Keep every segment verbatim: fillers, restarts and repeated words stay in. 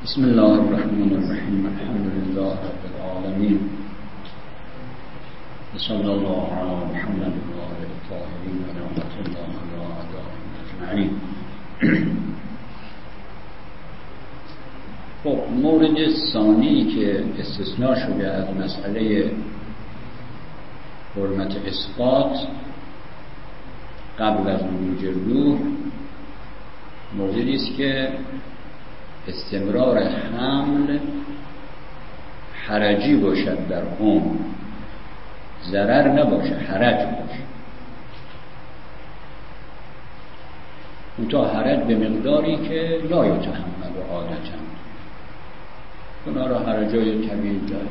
بسم الله الرحمن الرحیم. الحمد لله رب العالمین و صلی الله علی محمد و آله الطاهرین و رحمت الله علی اعدائهم اجمعین. خب مورد ثانی که استثناء شده از مسئله حرمت اثبات قبل از ورود روح موردی است که استمرار حمل حرجی باشد در اون، ضرر نباشه، حرج باشه. اون تا حرج به مقداری که لا یتحمل و عادتاً اونا را حرجای طبیعی داره.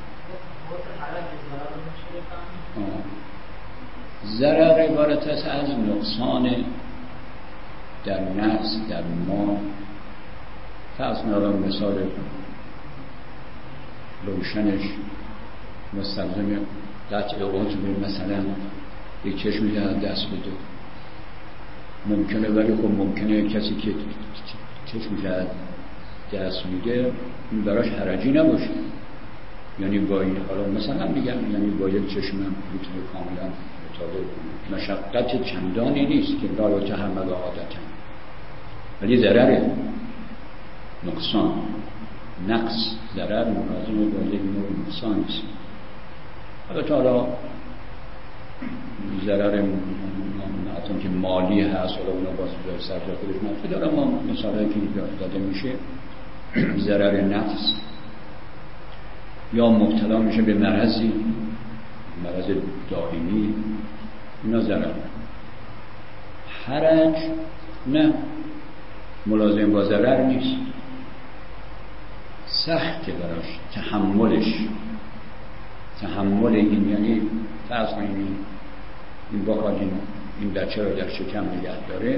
ضرر عبارت است از نقصان در نفس، در مال. فرض کنم مثال روشنش مستلزم قطع عضو، مثلا یک چشمی که دست بده ممکنه، ولی خب ممکنه کسی که چشمی که دست میده این براش حرجی نباشه، یعنی با این حالا مثلا میگم یعنی با یک چشم هم میتونه کاملا مطابق کنه، مشقت چندانی نیست که لا یتحمل عادتاً، ولی ضرره، نقصان، نقص، ضرر مناظم با یک نوع نقصان است. البته حالا ضرر حتی که مالی هست، حالا اونا باز جای سرجا خودش منفی داره، اما مثالی که داده میشه ضرر نفس، یا مبتلا میشه به مرضی، مرض دائمی، اینا ضرر. حرج نه، ملازم با ضرر نیست، سخته براش تحملش. تحمل این یعنی فرض کنید این با این این بچه رو در شکم نگه داره،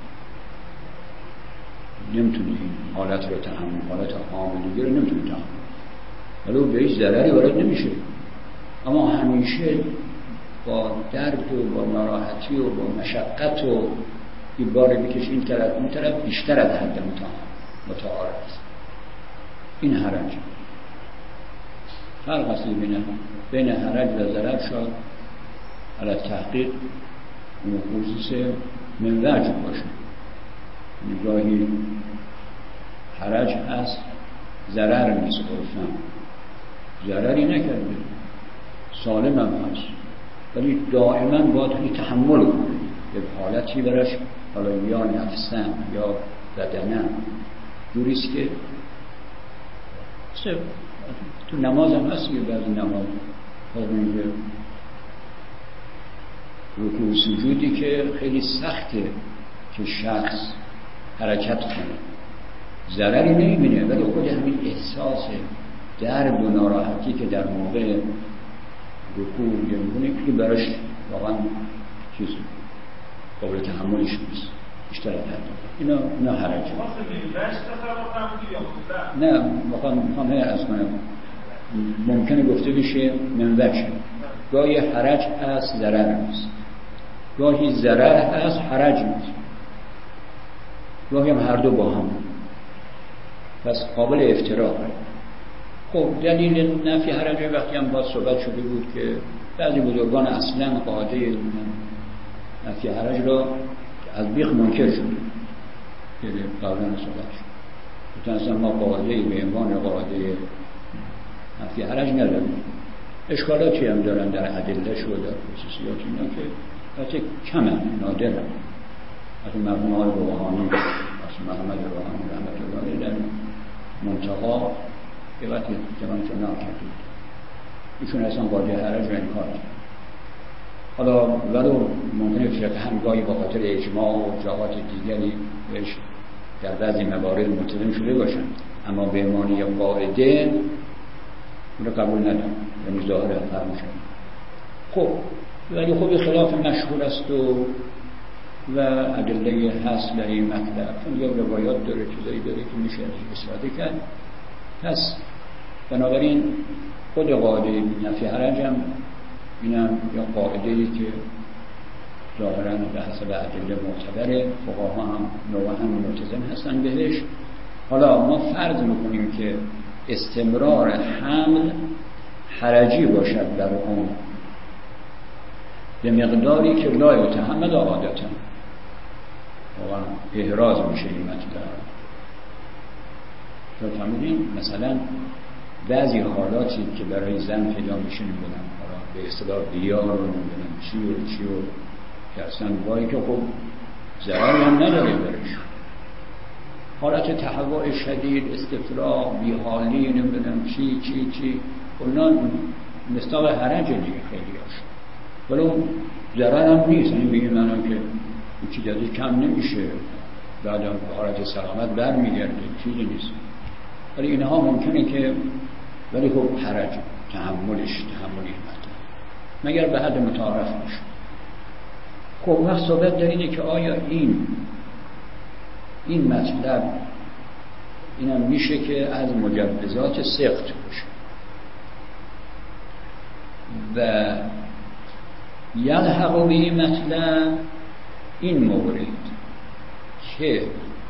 نمیتونه این حالت رو تحمل، حالت حاملگی رو نمیتونه تحمل، ولی به هیچ ضرری وارد نمیشه، اما همیشه با درد و با ناراحتی و با مشقت و این بار میکشه این طرف اون طرف بیشتر از حد متعارف است. این حرج. فرق هستی بین بین حرج و ضرر شاید علی تحقیق اون خصوص من وجه باشه. نگاهی حرج هست، ضرر نیست، عرفاً ضرری نکرده، سالم هم هست، ولی دائما باید توی تحمل کنه، یک حالتی براش، حالا یا نفسن یا بدنن، جوریست که تو نماز هم هست که بعضی نماز فرمون که رکوع سجودی که خیلی سخته که شخص حرکت کنه، ضرری نمیبینه، ولی خود همین احساس درد و ناراحتی که در موقع رکوع میبینه که براش واقعا چیز قابل تحملش نیست، بیشتر از حد. اینا اینا حرجه. نه میخوام میخوام از کنم ممکنه گفته بشه من وجه، گاهی حرج هست ضرر نیست، گاهی ضرر هست حرج نیست، گاهی هم هر دو با هم، پس قابل افتراقه. خب دلیل نفی حرج وقتی هم باز صحبت شده بود که بعضی بزرگان اصلا قاعده نفی حرج را از بیخ منکر شد که قبلا صحبت شد، بودن اصلا ما قاعده به عنوان قاعده نفی حرج نداریم، اشکالاتی هم دارن در ادله‌اش و در خصوصیات اینا که البته کمن، نادرن. از مرحوم آقای روحانی، از محمد روحانی رحمت الله علیه در منتقا یه وقتی جوانشون نکرده بود، ایشون اصلا قاعده حرج رو انکار کرد. حالا ولو ممکنه فقه همگاهی با خاطر اجماع و جهات دیگری بهش در بعضی موارد ملتزم شده باشن، اما به معنی قاعده اون رو قبول ندارم، یعنی ظاهر فرموشن. خب ولی خب خلاف مشهور است و و ادله هست در این مطلب، چون یا روایات داره، چیزایی داره که میشه ازش استفاده کرد. پس بنابراین خود قاعده نفی حرج هم اینم یا قاعده‌ای که ظاهراً به حسب ادله معتبره، فقها هم نوعاً ملتزم هستن بهش، حالا ما فرض میکنیم که استمرار حمل حرجی باشد در اون به مقداری که لا یتحمل عادتا، واقعا احراز میشه این مطلب. شما فهمیدین مثلا بعضی حالاتی که برای زن پیدا میشه نمیدونم به اصطلاح بیار رو نمیدونم چی و چی و که اصلا بایی که خب ضرری هم نداره برش، حالت تهوع شدید، استفراغ، بیحالی، نمیدونم چی چی چی اونا مصداق حرج دیگه خیلی هاش، ولی اون ضرر هم نیست. این بگیم منم که چی داده کم نمیشه، بعد هم حالت سلامت بر میگرده، چیزی نیست. ولی اینها ممکنه که ولی خب حرج تحملش تحملی مطلب مگر به حد متعارف باشه. خب وقت صحبت در اینه که آیا این این مطلب اینم میشه که از مجوزات سقط باشه و یلحق به این مطلب این مورد که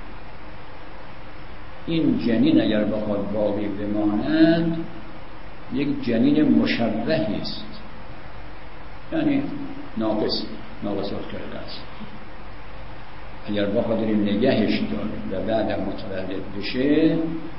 این جنین اگر بخواد باقی بماند یک جنین مشبهی است، یعنی ناقص ناقصات کرده است. اگر بخوادیم نگهش داره و بعد متولد بشه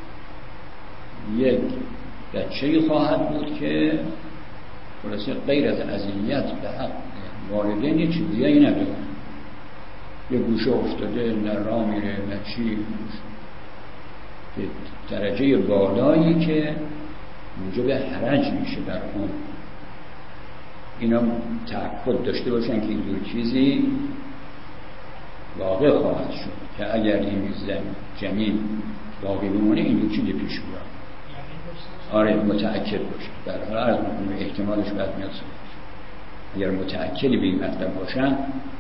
یک بچه‌ای خواهد بود که خلاصه غیر از اذیت به حق والدین یه چیزی ای نداره، یه گوشه افتاده نه راه میره نه چی، که درجه بالایی که موجب حرج میشه در اون. اینا تأکد داشته باشن که این دو چیزی واقع خواهد شد که اگر این زن جنین باقی بمونه این دو چیزی پیش بیاد. آره متأکد باشه. در حال عرض میکنم احتمالش بعد میاد سوال. اگر متأکدی به این مطلب باشن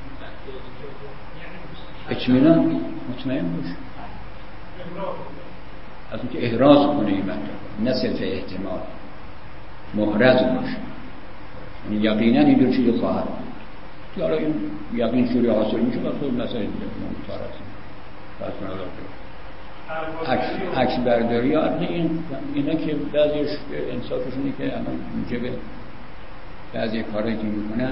اطمینان مطمئن باشه از اون که احراز کنه این مطلب، نه صرف احتمال، محرز باشه، یعنی یقینا این دو چیز خواهد بود. حالا این یقین شوری حاصل میشه وقتی مسئله دیگه مطارد فرض کنه عکس عکس برداری ها این اینا که بعضیش انصافشونه که الان موجب بعضی کارهایی که میکنن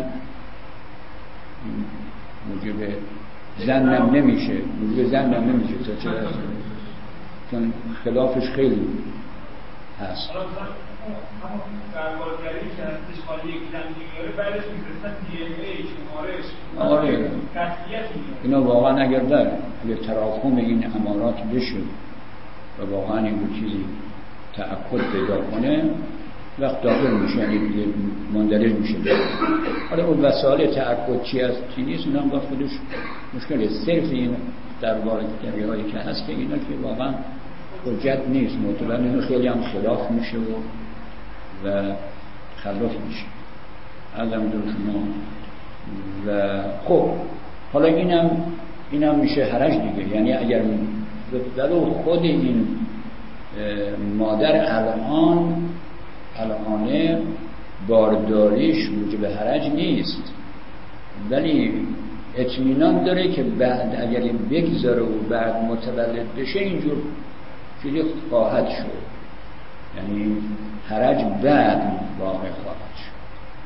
موجب زنم نمیشه، موجب زنم نمیشه تا چه هست، چون خلافش خیلی هست. همون دربارگری که هستش مالی یک زن میاره بعدش میفرستن دی ان ای شمارش آره اینا واقعا اگر در اگر تراکم این امارات بشه و واقعا این دو چیزی تأکد پیدا کنه وقت داخل میشه، یعنی دیگه مندرج میشه. حالا اون وسایل تأکد چی از چی نیست اونم با خودش مشکله. صرف این دربارگری هایی که هست که اینا که واقعا حجت نیست، معتبر اینو خیلی هم خلاف میشه و و خلاف میشه ازم در شما. و خب حالا اینم اینم میشه حرج دیگه، یعنی اگر ولو خود این مادر الان الان بارداریش موجب حرج نیست، ولی اطمینان داره که بعد اگر این بگذاره و بعد متولد بشه اینجور چیزی خواهد شد، یعنی حرج بعد واقع خواهد شد.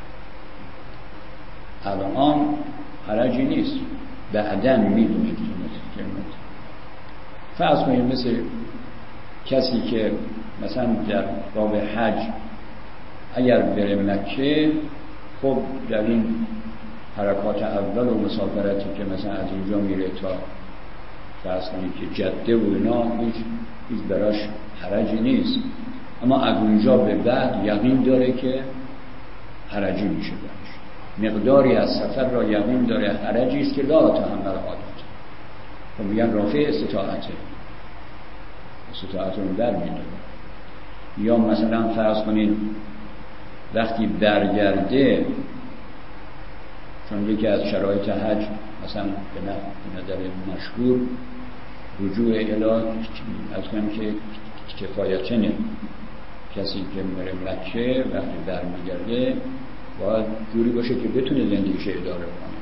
الان حرجی نیست، بعداً میدونید که فرض کنید مثل کسی که مثلا در باب حج اگر بره مکه، خب در این حرکات اول و مسافرتی که مثلا از اینجا میره تا فرض کنید که جده و اینا هیچ هیچ براش حرجی نیست، اما از اونجا به بعد یقین داره که حرجی میشه براش، مقداری از سفر را یقین داره حرجی است که لا تحمل عادت، خب میگن رافع استطاعته استطاعت رو بر میداره. یا مثلا فرض کنید وقتی برگرده، چون یکی از شرایط حج مثلا به نظر مشهور رجوع الی از کنم که کفایتنه، کسی که میره مکه وقتی برمیگرده باید جوری باشه که بتونه زندگیش اداره کنه.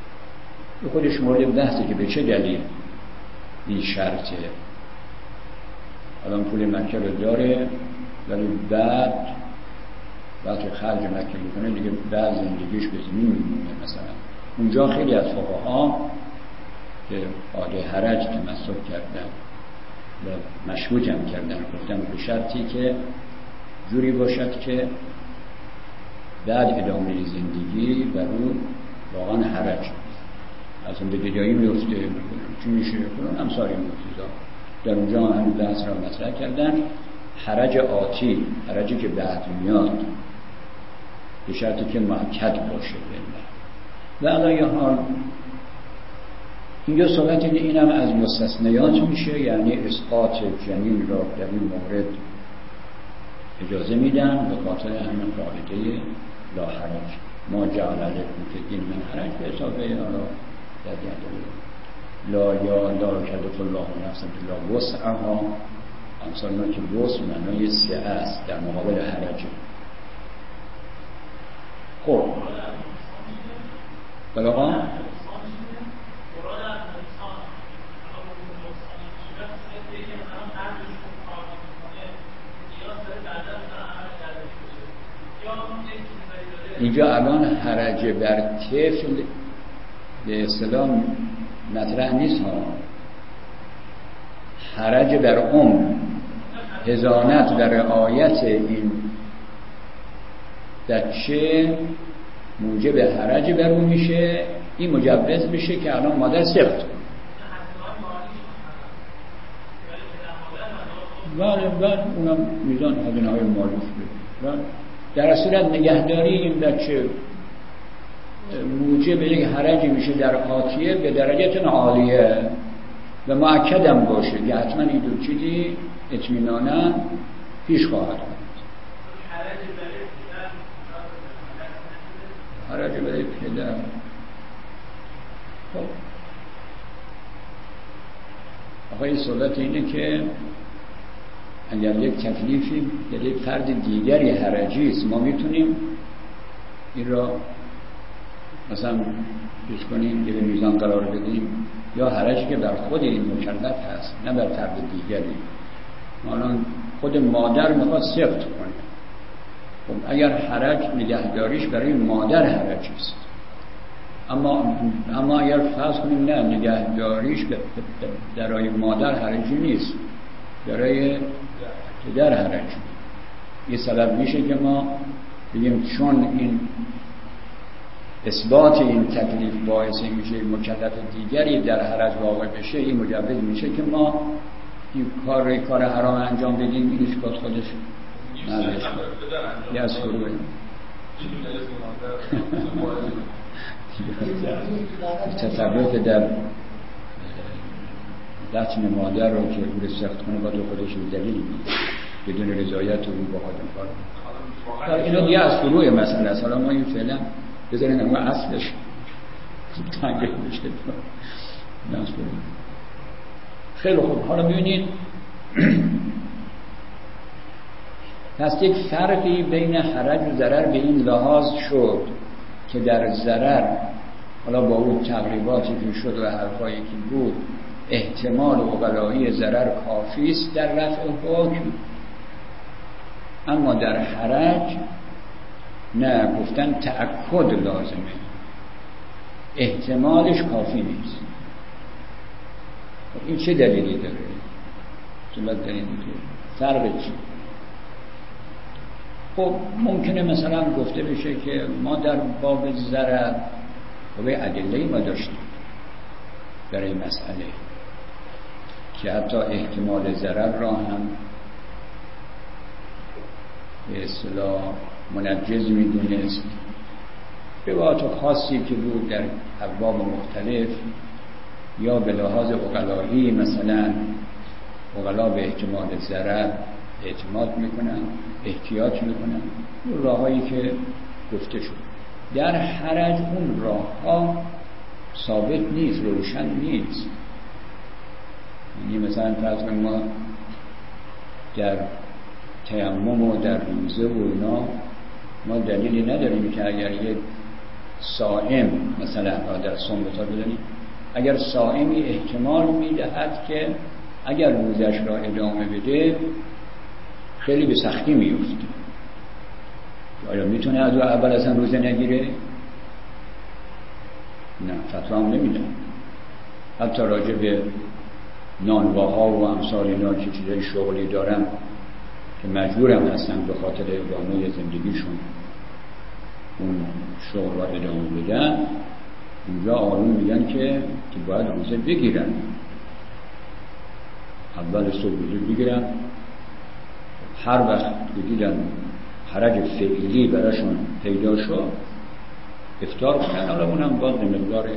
به خودش مورد بحثه که به چه دلیل این شرطه. الان پول مکه رو داره، ولی بعد وقتی خرج مکه میکنه دیگه بعد زندگیش به زمین میمونه. مثلا اونجا خیلی از فقها که عاده حرج تمسک کردن و مشروط هم کردن، گفتن به شرطی که جوری باشد که بعد ادامه زندگی بر او واقعا حرج از اون به جایی میفته، چی میشه کنون امثال این موضوعا. در اونجا هم بحث را مطرح کردن. حرج آتی، حرجی که بعد میاد، به شرطی که مؤکد باشه. و علی یه حال اینجا صحبت این هم از مستثنیات میشه، یعنی اسقاط جنین را در این مورد اجازه میدن به خاطر همین قاعده لا حرج، ما جعل علیکم فی الدین من حرج، به حساب حالا در لا یا لا یکلف الله نفسا الا وسعها، امثالنا که وسع معنای سعه است در مقابل حرج. خب بلاغا اینجا الان حرج بر طفل به اصطلاح مطرح نیست ها، حرج بر ام، حضانت و رعایت این بچه موجب حرج بر اون میشه، این مجوز میشه که الان مادر سخت بله بله اونم میزان هزینه های مالی شده. در صورت نگهداری این بچه موجب یک حرجی میشه در آتیه به درجه عالیه و مؤکدم باشه که حتما این دو چیزی اطمینانا پیش خواهد بود. حرج برای پدر. خب آقای صحبت اینه که اگر یک تکلیفی در یک فرد دیگری حرجی است، ما میتونیم این را مثلا پیش کنیم، یه به میزان قرار بدیم، یا حرجی که بر خود این مکلف هست نه بر فرد دیگری. الان خود مادر میخواد سفت کنه، خب اگر حرج نگهداریش برای مادر حرجی است، اما اما اگر فرض کنیم نه نگهداریش برای مادر حرجی نیست، برای پدر حرج، یه سبب میشه که ما بگیم چون این اثبات این تکلیف باعث میشه مکلف دیگری در حرج واقع بشه، این مجوز میشه که ما این کار کار حرام انجام بدیم، این اثبات خودش نداشت یه از خروه تصرف در لطم مادر رو که او رو سخت کنه باید خودش رو دلیل بدون رضایت او با خودم کار. اینا دیگه از فروع مسئله است. حالا ما این فعلا بذارین اما اصلش تنگه بشه. خیلی خوب، حالا ببینید پس یک فرقی بین حرج و ضرر به این لحاظ شد که در ضرر حالا با اون تقریباتی که شد و حرفایی که بود احتمال عقلایی ضرر کافی است در رفع حکم، اما در حرج نه، گفتن تأکد لازمه، احتمالش کافی نیست. این چه دلیلی داره؟ صورت داریم فرق چی؟ خب ممکنه مثلا گفته بشه که ما در باب ضرر و ادله‌ای ما داشتیم برای مسئله که حتی احتمال ضرر را هم به اصطلاح منجز می‌دونست. روایات خاصی که بود در ابواب مختلف یا به لحاظ عقلایی، مثلا عقلا به احتمال ضرر اعتماد میکنن، احتیاط میکنن، اون راهایی که گفته شد. در حرج اون راه ها ثابت نیست، روشن نیست. یعنی مثلا فرض کنیم ما در تیمم و در روزه و اینا ما دلیلی نداریم که اگر یک صائم مثلا در صوم بتا بدونیم، اگر صائمی احتمال میدهد که اگر روزش را ادامه بده خیلی به سختی میفته. آیا میتونه از اول اصلا روزه نگیره؟ نه، فتوا هم نمیدن. حتی راجع به نانواها و امثال اینا که چیزای شغلی دارن که مجبورم هستن به خاطر ادامه زندگیشون اون شغل را ادامه بدن، اونجا آقایون میگن که که باید روزه بگیرن، اول صبح روزه بگیرن، هر وقت بگیرن حرج فعلی براشون پیدا شد افطار کنن. حالا اونم باز به مقدار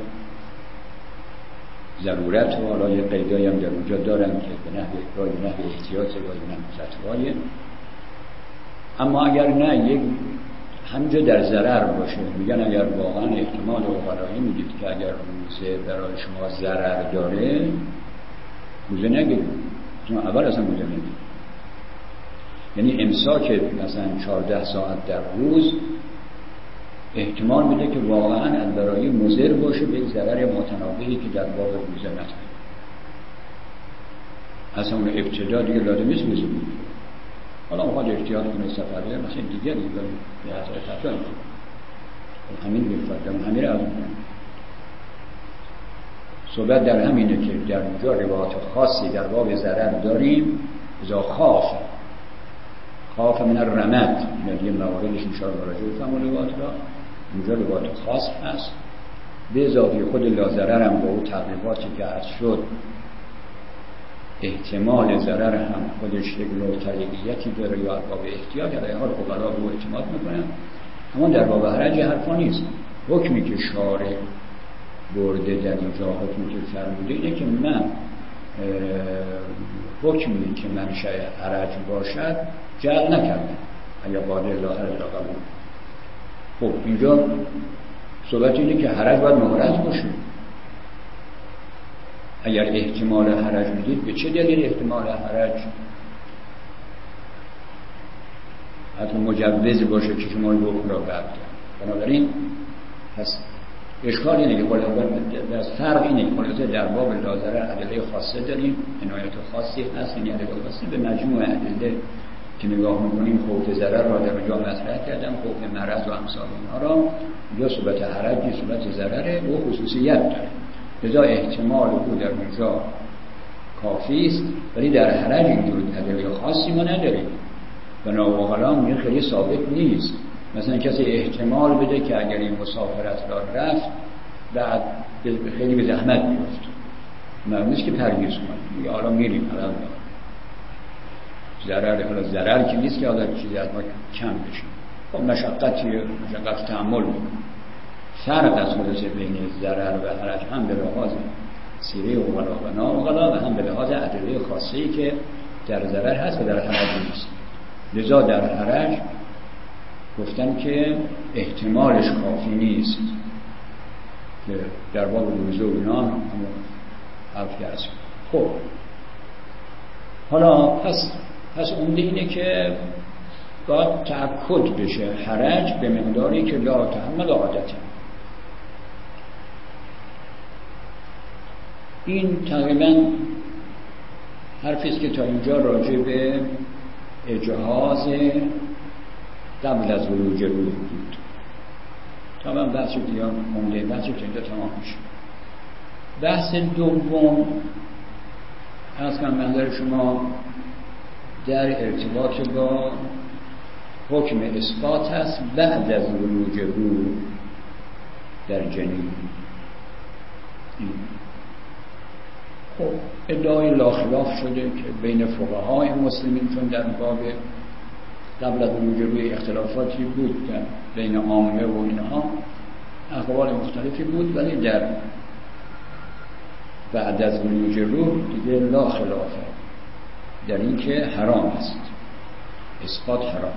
ضرورت و حالا یه قیدایی هم در اونجا دارن که به نحو اکراه، به نحو احتیاط و به نحو فتوای. اما اگر نه یک همجا در ضرر باشه، میگن اگر واقعا احتمال اوغلایی میدید که اگر روزه برای شما ضرر داره روزه نگیرید، چون اول اصلا روزه نگیرید. یعنی امساک مثلا چهارده ساعت در روز احتمال میده که واقعا از برای مضر باشه به ضرر متناوبی که در باب روزه مطرحه. اصلا اون ابتدا دیگه لازم نیست روزه بگیره. حالا اونها احتیاط کنه سفره مثلا دیگه دیگه به حضرت فتوا میکنه. همین بفردم همین رو صحبت در همینه که در اونجا روایات خاصی در باب ضرر داریم. اذا خاف خاف من الرمد، این دیگه مواردش انشاءالله مراجعه بفرمایید روایات را. اونجا روایات خاص هست به اضافه خود لاضرر هم با اون تقریباتی که عرض شد احتمال ضرر هم خودش یک نوع طریقیتی داره یا باب احتیاط علیه ها رو فقها رو اعتماد میکنن. اما در باب حرج حرفا نیست. حکمی که شارع برده در اینجا، حکمی که فرموده اینه که من حکمی که منشأ حرج باشد جعل نکردم اگر قادر لا حرج را قبول. خب اینجا صحبت اینه که حرج باید مهرز باشه. اگر احتمال حرج میدید به چه دلیل احتمال حرج حتی مجوز باشه که شما حکم را قبول کنید؟ بنابراین پس اشکال اینه که در فرق اینه که خلاصه در باب لاضرر ادله خاصه داریم، عنایت خاصی هست. این ادله خاصی به مجموع ادله که نگاه میکنیم خوف ضرر را در اونجا مطرح کردم، خوف مرض و امثال اونها را. اینجا صحبت حرج، صحبت ضرره و خصوصیت داره، لذا احتمال او در اونجا کافی است. ولی در حرج اینجور ادله خاصی ما نداریم. بنابراین میگه خیلی ثابت نیست. مثلا کسی احتمال بده که اگر این مسافرت را رفت بعد خیلی به زحمت میفت، معلوم نیست که پرهیز کنه، میگه حالا میریم حالا ضرر، حالا ضرر که نیست که حالا چیزی از ما کم بشه. خب مشقتی مشقت تحمل میکنه. فرق از خودش بین ضرر و حرج هم به لحاظ سیره اوغلا و ناوغلا و هم به لحاظ ادله خاصی که در ضرر هست و در حرج نیست. لذا در حرج گفتن که احتمالش کافی نیست که در باب روزه و اینا هم حرف کرد. خب حالا پس پس عمده اینه که باید تأکد بشه حرج به مقداری که لا تحمل عادته. این تقریبا حرفی است که تا اینجا راجع به اجهاز قبل از ولوج روح بود. تمام بحث دیگه مونده، بحث که اینجا تمام میشه. بحث دوم از کنم نظر شما در ارتباط با حکم اثبات است بعد از ولوج روح در جنین. خب ادعای لاخلاف شده که بین فقهای مسلمین، چون در باب قبل از ولوج روح اختلافاتی بود در بین عامه و اینها اقوال مختلفی بود، ولی در بعد از ولوج روح دیگه لا خلافه در این که حرام است، اثبات حرام.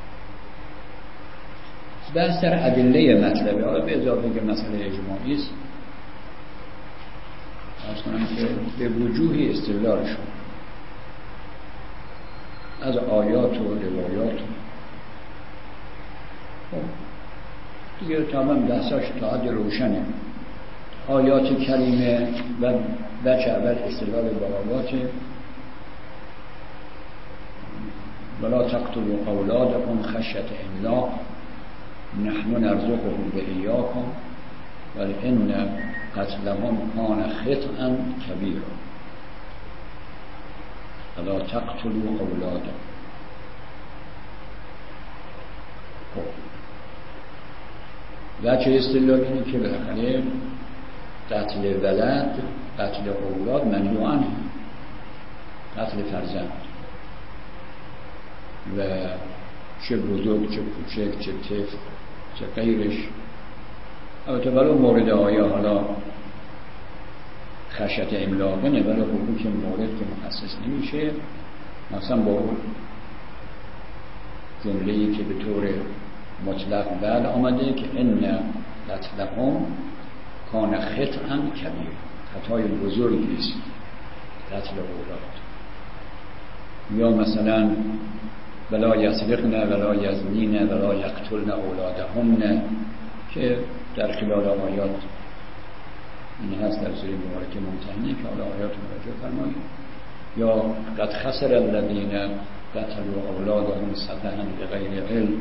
بحث در ادله مطلبه، حالا به اضافه که مسئله اجماعی است از کنم که به وجوهی استدلال شد از آیات و روایات. خب دیگه تمام بحثاش تا حد روشنه. آیات کریمه و بچه اول استدلال با آیات ولا تقتلوا اولادکم خشیة املاق نحن نرزقهم وإیاکم وان قتلهم کان خطئا کبیرا. ولا تقتلوا اولادکم. خب وجه استدلال اینه که بالاخره قتل ولد، قتل اولاد ممنوع عنه، قتل فرزند و چه بزرگ چه کوچک چه طفل چه غیرش. البته ولو مورد آیه حالا خشیة املاق نه، ولی حکم که مورد که مخصص نمیشه، مثلا با اون جمله‌ای که به طور مطلق بل آمده که ان قتلهم کان خطئا کبیر، خطای بزرگی است قتل اولاد. یا مثلا ولا یسرقن ولا یزنین ولا یقتلن اولادهن که در خلال آیات این هست در سوره مبارکه ممتحنه که حالا آیات مراجعه فرمایید. یا قد خسر الذین قتلوا اولادهم سفها بغیر علم.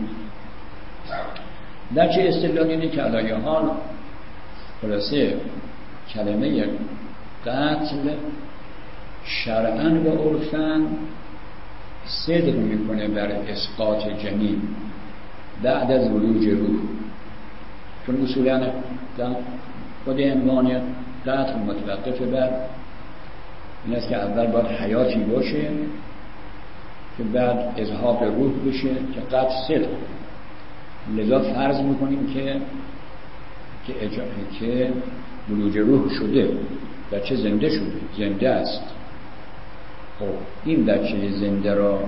در چه استدلال اینه که علیه حال خلاصه کلمه قتل شرعاً و عرفاً صدق میکنه بر اسقاط جنین بعد از ولوج روح، چون اصولاً خود عنوان قتل متوقف بر این است که اول باید حیاتی باشه که بعد اذهاب روح بشه که قتل صدق. لذا فرض میکنیم که که اجازه که ولوج روح شده، بچه زنده شده، زنده است. خب این بچه زنده را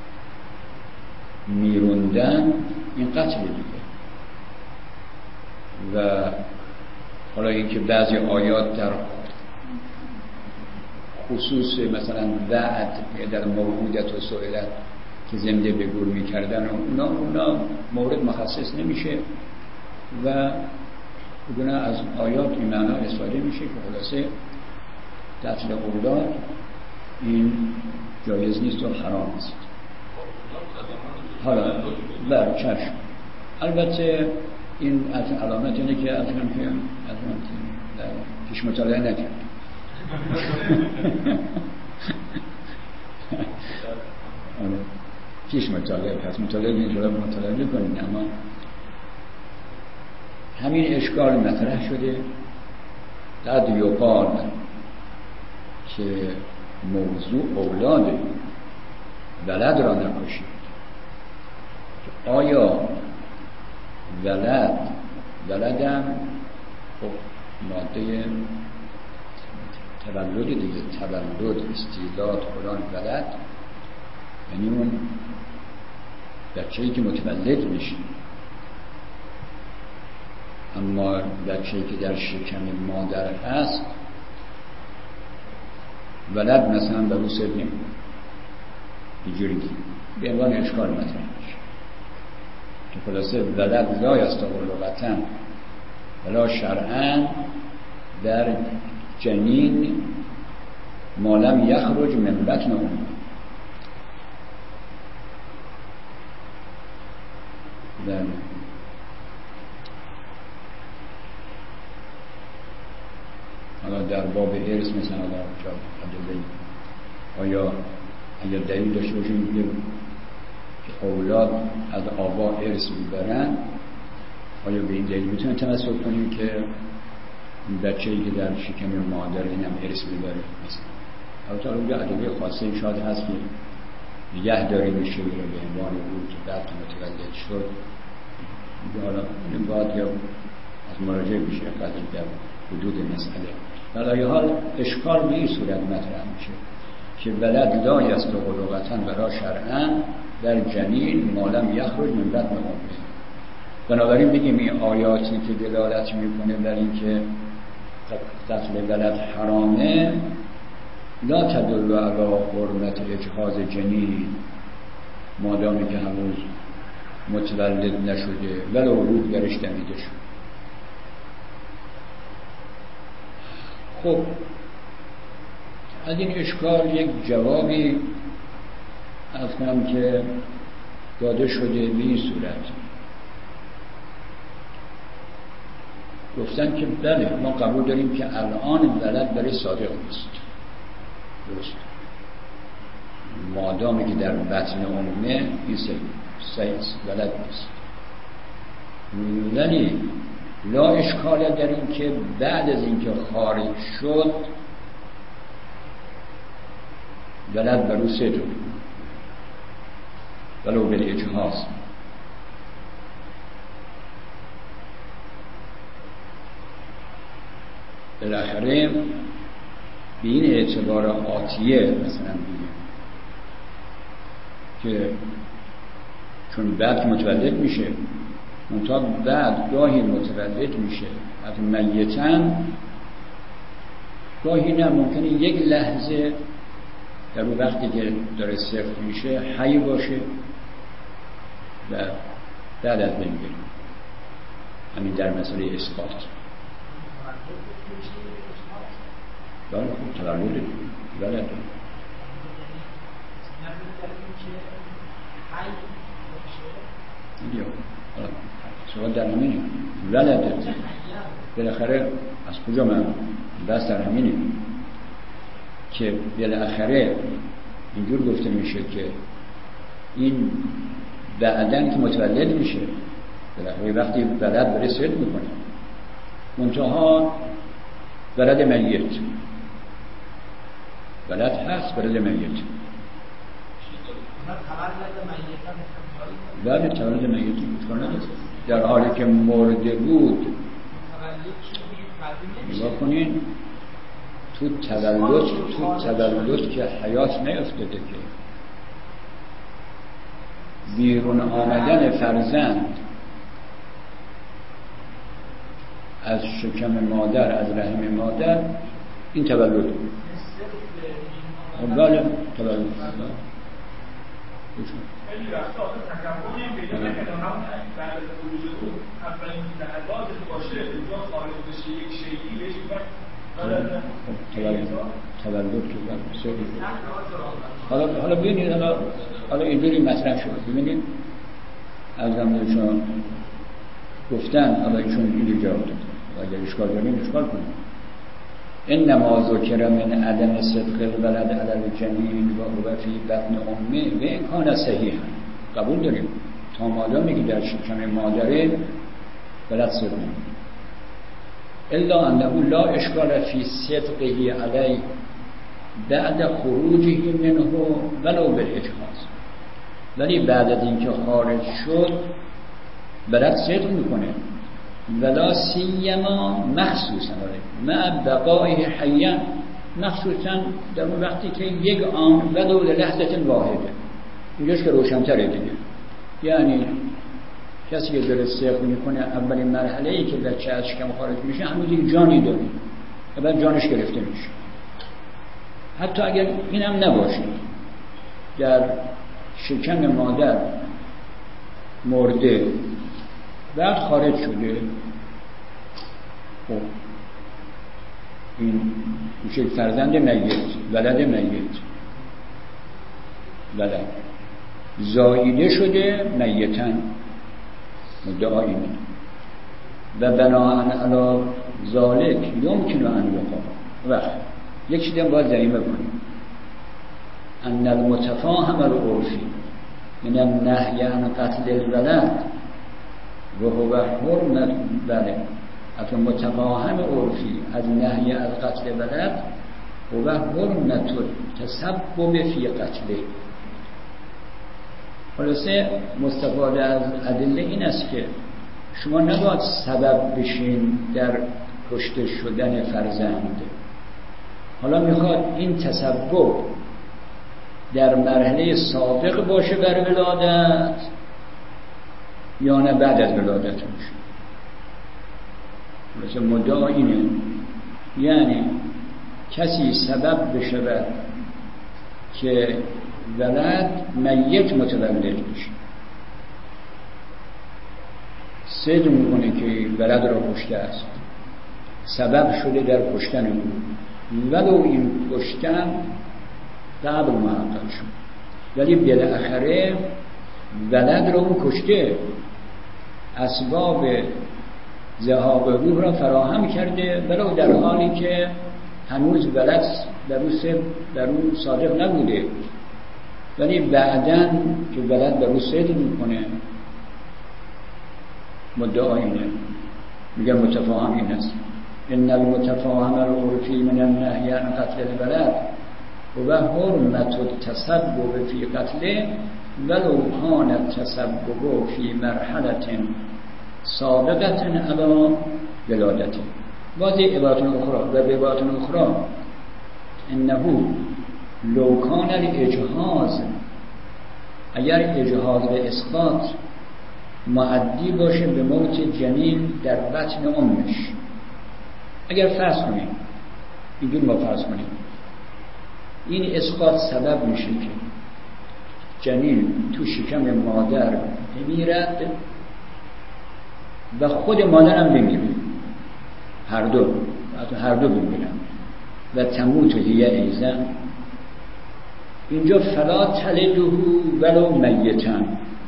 میروندن این قتل دیگه. و حالا اینکه بعضی آیات در خصوص مثلا وعد در موعودت و سئلت که زنده به گور میکردن و اونا, اونا مورد مخصص نمیشه و بدون از آیات این معنا استفاده میشه که خلاصه قتل اولاد این جایز نیست و حرام است. حالا بر چشم البته این از علامت اینه که از هم که از هم که پیش مطالعه نکرد. پیش مطالعه پس مطالعه اینجا مطالعه میکنین، اما همین اشکال مطرح شده. قد یقال که موضوع اولاد ولد را نکشید، آیا ولد ولدم خب ماده تولد دیگه، تولد استعداد فلان ولد یعنی اون بچه‌ای که متولد میشه، اما بچه‌ای که در شکم مادر هست ولد مثلا به رو سر نمیده، اینجوری به عنوان اشکال مطرح میشه که خلاصه ولد لا یستقل لغتاً ولا شرعاً در جنین ما لم یخرج من بطن امه. بله حالا در باب ارث مثلا در ادله آیا اگر دلیل داشته باشیم که اولاد از آبا ارث میبرن، آیا به این دلیل میتونیم تمسک کنیم که این بچه‌ای که در شکم مادر اینم ارث میبره مثلا؟ البته اونجا ادله خاصه شاید هست که نگه داری میشه رو به عنوان بود که بعد متولد شد. حالا این باید یا از مراجعه بشه قضیه در حدود مسئله. در حال اشکال به این صورت مطرح میشه که ولد لا یستقل لغتاً ولا شرعاً در جنین ما لم یخرج من بطن امه. بنابراین بگیم این آیاتی که دلالت میکنه بر این که قتل ولد حرامه لا تدل علی حرمت اجهاز جنین مادامی که هنوز متولد نشده ولو روح درش دمیده شد. خب از این اشکال یک جوابی از کنم که داده شده به این صورت. گفتن که بله ما قبول داریم که الان ولد برای صادق نیست، درست، مادامی که در بطن امه این سیست ولد نیست، ولی لا اشکال در این که بعد از اینکه خارج شد ولد بر او صدق ولو بالاجهاز. بالاخره به این اعتبار آتیه مثلا بگیم که چون بعد متولد میشه، منتها بعد گاهی متولد میشه حتی میتن، گاهی نه، ممکنه یک لحظه در اون وقتی که داره صفر میشه حی باشه و بعد از بین بره. همین در مسئله اثبات بله خب تولد ولد اینجا سوال در همینه ولده بالاخره از کجا من بس در همینه که بالاخره اینجور گفته میشه که این بعدن که متولد میشه بالاخره وقتی ولد بره سرد میکنه، منتها ولد میت ولد هست، ولد میت ولد تولد میت در حالی که مرده بود. نگاه کنین تو تولد تو تولد که حیات نیفتاده که بیرون آمدن فرزند از شکم مادر، از رحم مادر، این تولد بله تولد خیلی وقتا آخه تکبر این پیدا نکنه همون بعد از خروج او اولین لحظات باشه اونجا خارج بشه یک شیعی بهش تولد تولد که بسیاری. حالا حالا ببینید حالا حالا اینجوری مطرح شد. ببینید از زمانشون گفتن حالا ایشون اینجوری جواب داد، اگر اشکال داریم اشکال کنیم. انما ذکر من عدم صدق الولد علی الجنین و هو فی بطن امه و این کان صحیح، قبول داریم تا مادامی که در شکم مادره ولد صدق نمی‌کنه، الا انه لا اشکال فی صدقه علی بعد خروجه منه ولو بالاجهاز، ولی بعد از اینکه خارج شد ولد صدق میکنه، ولا سیما مخصوصا مع بقای حیا، مخصوصا در اون وقتی که یک آن ولو لحظه واحده. اینجاش که روشن‌تره دیگه، یعنی کسی که داره صدق میکنه اولین مرحله ای که بچه از شکم خارج میشه همون دیگه جانی داره و بعد جانش گرفته میشه. حتی اگر اینم نباشه در شکم مادر مرده بعد خارج شده، خب این میشه فرزند میت، ولد میت، ولد زاییده شده میتن مدعا اینه و بناهن علی ذالک یمکن ان یقال. وقت یک چیزی هم باید ضریمه کنیم، ان المتفاهم العرفی من النهی عن قتل الولد و هو حرمت، بله اصلا متفاهم عرفی از نهی از قتل ولد و حرمت تسبب فی قتله. خلاصه مستفاده از ادله این است که شما نباید سبب بشین در کشته شدن فرزند. حالا میخواد این تسبب در مرحله سابق باشه بر ولادت یا نه بعد از ولادت میشه. مثل مدعا اینه، یعنی کسی سبب بشود که ولد میت متولد میشه، صدق میکنه که ولد را کشته است، سبب شده در کشتن او، ولو این کشتن قبل محقق شد، ولی بالاخره ولد رو اون کشته، اسباب ذهاب روح را فراهم کرده، ولو در حالی که هنوز ولد در اون صادق نبوده، ولی بعداً که ولد در اون صدق میکنه. مدعا اینه، میگه متفاهم این است: ان المتفاهم العرفی من النهی عن قتل الولد و حرمت التسبب فی قتله ولو کان التسبب فی مرحله سابقه علی ولادته. باز عبارت اخرى و عبارت اخرى انه لو کان الاجهاز، اگر اجهاز به اسقاط معدی باشه به موت جنین در بطن امش، اگر فرض کنیم اینجور ما فرض کنیم این اسقاط سبب میشه که جنین تو شکم مادر بمیرد و خود مادر هم بمیره، هر دو هر دو بمیرن و تموت هی ایزن، اینجا فلا تلده ولو میتن.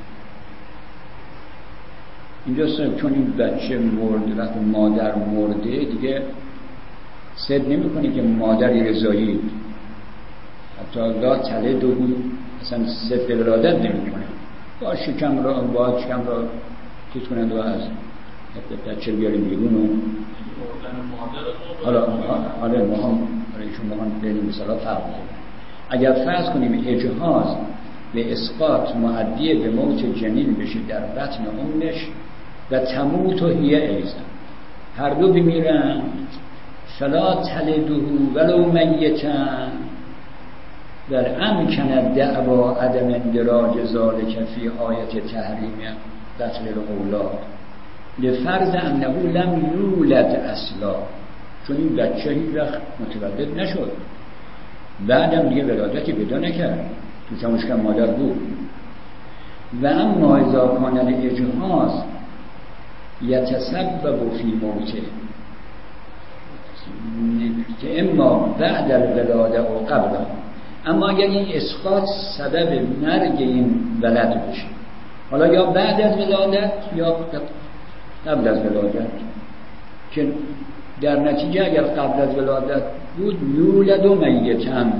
اینجا چون این بچه مرد، وقتی مادر مرده دیگه صد نمی کنی که مادری رضایی، حتی لا تلده اصلا صد ولادت نمی کنه، با شکم را با شکم را چیز کنند و از بچه بیاریم بیرون و حالا حالا ما هم ایشون ما هم بین مثلا فرق کنیم. اگر فرض کنیم اجهاز به اسقاط معدی به موت جنین بشه در بطن امش و تموت و هی ایزن، هر دو بمیرن، فلا تلده ولو میتن در امکن دعوا عدم اندراج ذالک فی آیت تحریم قتل الاولاد لفرض انه لم یولد اصلا، چون این بچه هیچ وقت متولد نشد، بعدم دیگه ولادتی پیدا نکرد، تو چموشکم مادر بود. و اما اذا کان الاجهاز یتسبب فی موته، که اما بعد الولاده و قبل، اما اگر این اسقاط سبب مرگ این ولد بشه، حالا یا بعد از ولادت یا قبل از ولادت، که در نتیجه اگر قبل از ولادت بود یولد و میتن،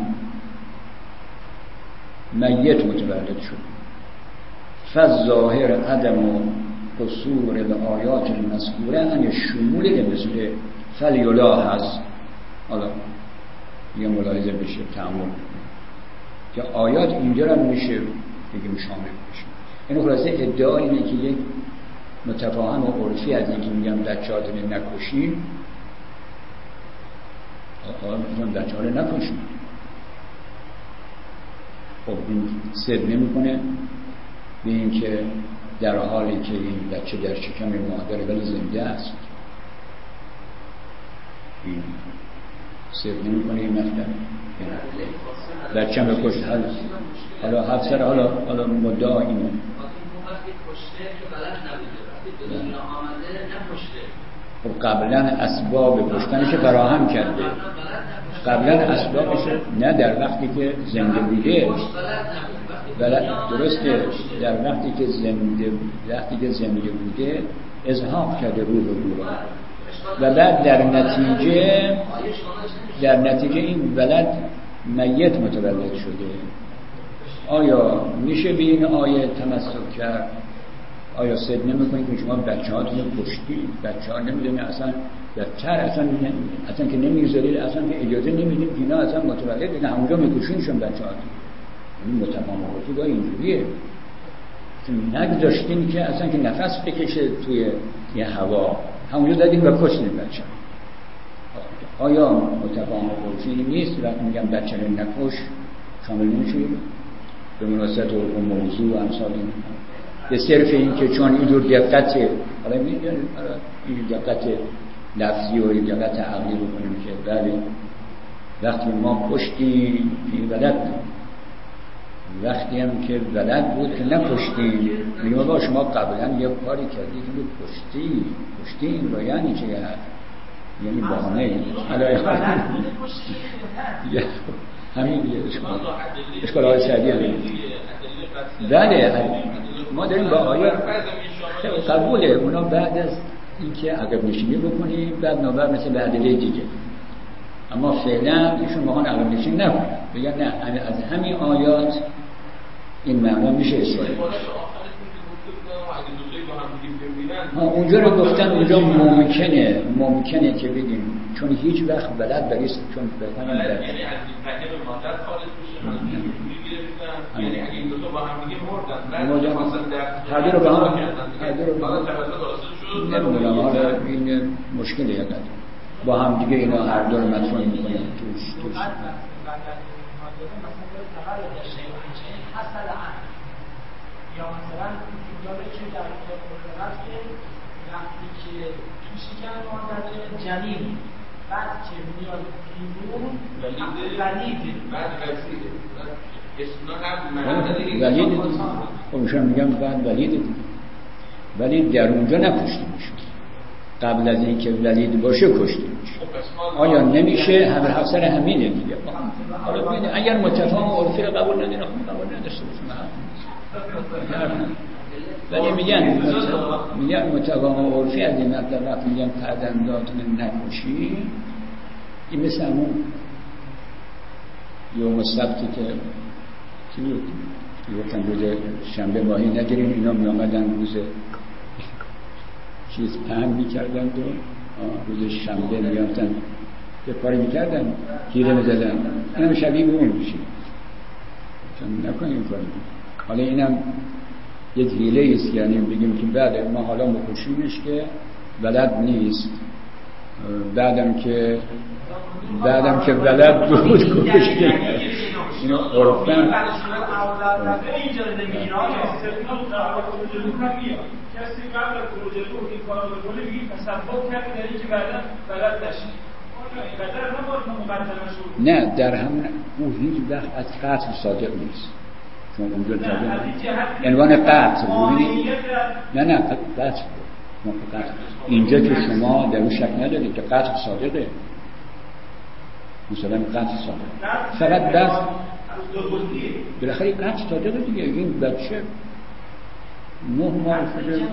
میت متولد شد. فالظاهر عدم و قصور الآیات المذکوره ان شمول مثل فلیلاحظ، حالا یه ملاحظه بشه، تأمل که آیات اینجا را میشه بگیم شامل بشه. این خلاصه ادعا اینه که یک متفاهم و عرفی از اینکه میگم بچه ها رو نکشیم، آقا میگم بچه ها رو نکشیم، خب این صد نمی کنه به این که در حالی که این بچه در شکم مادر ولی زنده است، این صد نمی کنه این مطلب بچه هم بکشت. حالا هفت سر حالا حالا مدعا اینه خب قبلا اسباب کشتنش فراهم کرده، قبلا اسبابش نه در وقتی که زنده بوده، درسته، در وقتی که زنده وقتی که زنده بوده اذهاب کرده روح رو و بعد در نتیجه در نتیجه این ولد میت متولد شده. آیا میشه به این آیه تمسک کرد؟ آیا صد نمی‌کنید که شما بچه‌هاتون رو کشتید؟ بچه‌ها نمی‌دونه اصلا بچه‌ها اصلا اصلا که نمی‌ذارید، اصلا که اجازه نمیدید که اینا اصلا متولد بشن، همونجا می‌کشونشون بچه‌هاتون. این متفاهم خودی اینجوریه، نگذاشتین که اصلا که نفس بکشه توی یه هوا، همونجا دادین و کشتین بچه. آیا متفاهم خودی نیست وقتی میگم بچه رو نکش شامل نمیشه؟ به مناسبت اون موضوع امثال این به صرف این که چون اینجور دقت، حالا میگن این دقت لفظی و این دقت عقلی رو کنیم که بله وقتی ما کشتیم این ولد بود، وقتی هم که ولد بود که نکشتیم، میگم با شما قبلا یه کاری کردی که کشتی کشتیم رو یعنی چه یعنی بهانه همین یه اشکال اشکال های سعدی همین بله ما داریم با آیات قبوله اونا بعد از اینکه عقب نشینی بکنیم بعد نوبر مثل به ادله دیگه، اما فعلا ایشون واقعا عقب نشینی نکنن، بگن نه از همین آیات این معنا میشه استفاده. ها اونجا رو گفتن اونجا ممکنه ممکنه که بگیم چون هیچ وقت بلد بریست چون بفهمن بلد یعنی از این پنیر مادر خالص بشه یعنی اگه این دو تا با هم دیگه مردن بعد مثلا در هر دو رو با هم هر دو رو با هم نمیدونم حالا این مشکله یاد با هم دیگه اینا هر دو رو مطرح میکنن توش توش یا مثلا جالب چه در قرآن که وقتی که تو شکم مادر جنین بعد که میاد بیرون ولید بعد ولید ولید خودشون میگم بعد ولید ولید در اونجا نکشته میشه، قبل از اینکه ولید باشه کشته میشه. آیا نمیشه؟ همه افسر همینه دیگه. حالا ببینید اگر متفاهم عرفی رو قبول نداره خب قبول نداشته باشه ولی میگن میگن متفاهم عرفی از این مطلب وقتی میگن فرزنداتون نکشی، این مثل همون یوم سبتی که چی بود؟ گفتن روز شنبه ماهی نگیرین، اینا می آمدن روز چیز پهن میکردن و روز شنبه میافتن یه کاری میکردن گیره میزدن، اینم شبیه به اون میشه چون نکنیم این کاری. حالا اینم یه حیله است، یعنی بگیم که بعد ما حالا مکشیمش که بلد نیست، بعدم که بعدم که بلد بود کشیم اینو عرفاً اینجا نمیگیره کسی قبل از خروج روح این کارو بکنه میگه تصور کرده در اینکه بعدا بلد نشید اینقدر نباید مقدمه شد. نه در همون او هیچ وقت از قتل صادق نیست، چون اونجا تابع عنوان قتل ببینید نه نه قتل قتل اینجا که شما در اون شک ندارید که قتل صادقه، مثلا قتل صادقه فقط بس بالاخره قتل صادقه دیگه. این بچه نه ماه شده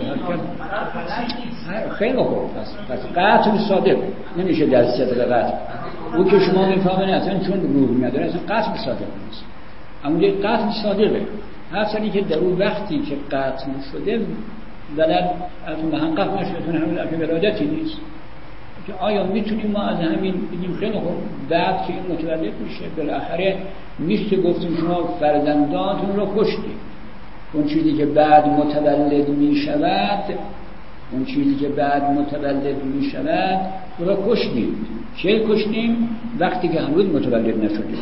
خیلی خوب پس پس قتل صادق نمیشه در صدق قتل. او که شما میفهمین اصلا چون روح نداره اصلا قتل صادق نیست، اما یه قتل صادقه هرچندی که در اون وقتی که قتل شده ولد از محقق نشده همین در ولادتی نیست که آیا میتونیم ما از همین بگیم خیلی خوب بعد که این متولد میشه بالاخره نیست که گفتیم شما فرزندانتون رو کشتید، اون چیزی که بعد متولد می شود اون چیزی که بعد متولد می شود او را کشتیم. چه کشتیم؟ وقتی که هنوز متولد نشدیم.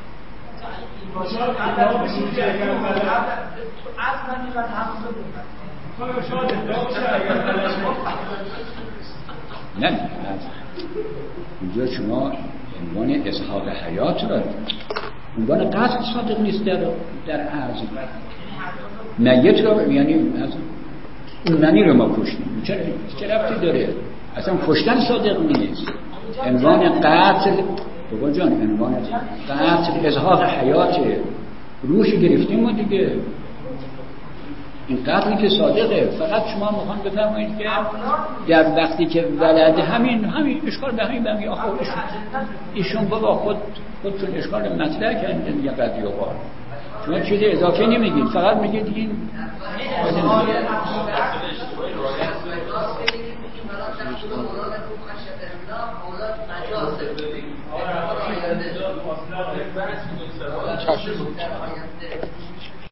نه اینجا شما عنوان اظهار حیات را عنوان قتل صادق نیست در در عرض میت رو، یعنی از اون منی رو ما کشتیم. چرا چه ربطی داره؟ اصلا کشتن صادق نیست. عنوان قتل بابا جان عنوان قتل اظهار حیات روش گرفتیم ما دیگه. این قتلی که صادقه، فقط شما میخوان بفرمایید که در وقتی که ولد همین همین اشکال به همین بمی آخه ایشون ایشون بابا خود خودتون اشکال مطرح کردن یه قضیه قار شما چیز اضافه نمیگید، فقط میگید این چشم